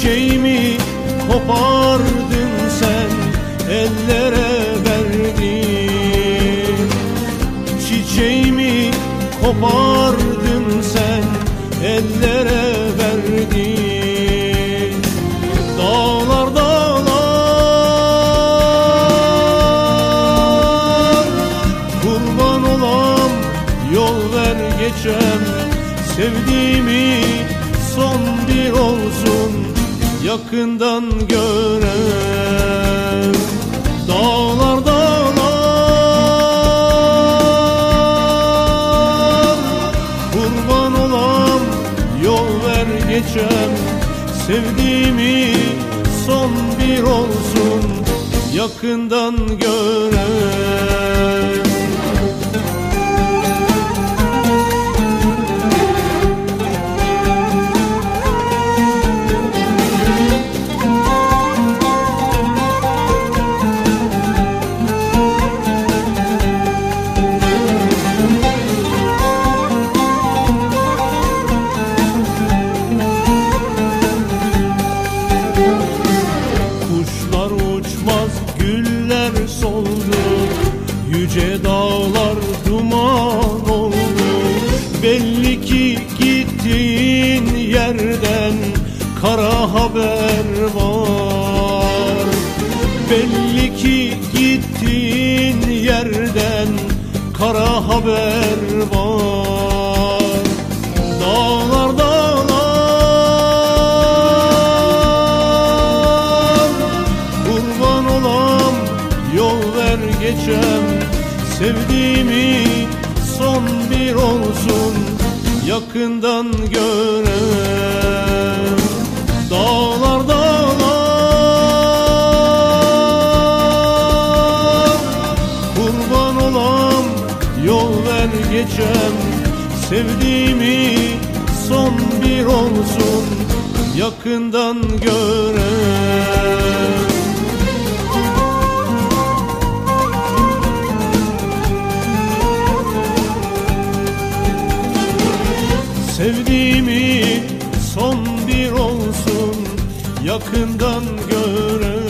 Çiçeğimi kopardın sen, ellere verdin. Çiçeğimi kopardın sen, ellere verdin. Dağlar dağlar, kurban olam, yol ver geçem. Sevdiğimi son bir olsun, yakından görem. Dağlar dağlar, kurban olam, yol ver geçem. Sevdiğimi son bir olsun, yakından görem. Güller soldu, yüce dağlar duman oldu. Belli ki gittiğin yerden kara haber var. Belli ki gittiğin yerden kara haber var. Dağlar dağlar, kurban olam, yol ver geçem. Sevdiğimi son bir olsun, yakından görem. Dağlar dağlar, kurban olam, yol ver geçem. Sevdiğimi son bir olsun, yakından görem. Sevdiğimi son bir olsun, yakından görem.